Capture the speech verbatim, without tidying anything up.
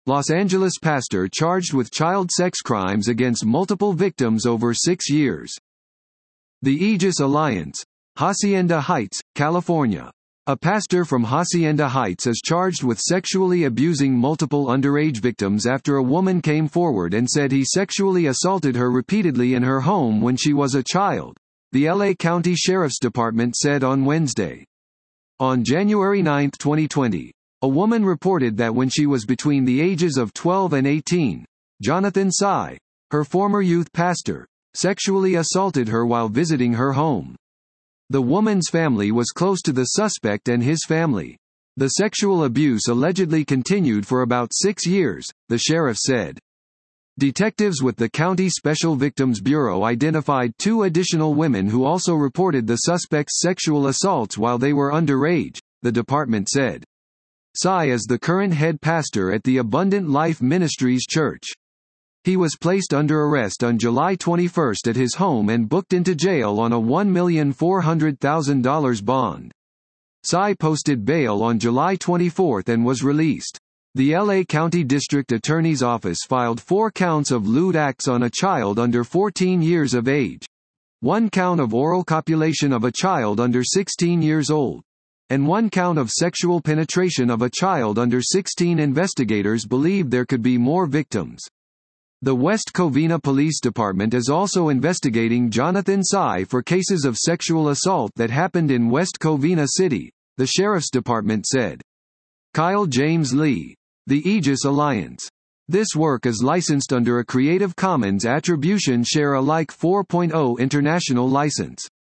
Los Angeles pastor charged with child sex crimes against multiple victims over six years. The Aegis Alliance. Hacienda Heights, California. A pastor from Hacienda Heights is charged with sexually abusing multiple underage victims after a woman came forward and said he sexually assaulted her repeatedly in her home when she was a child, the L A County Sheriff's Department said on Wednesday. On January ninth, twenty twenty, a woman reported that when she was between the ages of twelve and eighteen, Jonathan Tsai, her former youth pastor, sexually assaulted her while visiting her home. The woman's family was close to the suspect and his family. The sexual abuse allegedly continued for about six years, the sheriff said. Detectives with the County Special Victims Bureau identified two additional women who also reported the suspect's sexual assaults while they were underage, the department said. Tsai is the current head pastor at the Abundant Life Ministries Church. He was placed under arrest on July twenty-first at his home and booked into jail on a one million four hundred thousand dollars bond. Tsai posted bail on July twenty-fourth and was released. The L A County District Attorney's Office filed four counts of lewd acts on a child under fourteen years of age, one count of oral copulation of a child under sixteen years old, and one count of sexual penetration of a child under sixteen. Investigators believe there could be more victims. The West Covina Police Department is also investigating Jonathan Tsai for cases of sexual assault that happened in West Covina City, the Sheriff's Department said. Kyle James Lee. The Aegis Alliance. This work is licensed under a Creative Commons Attribution Share Alike four point oh international license.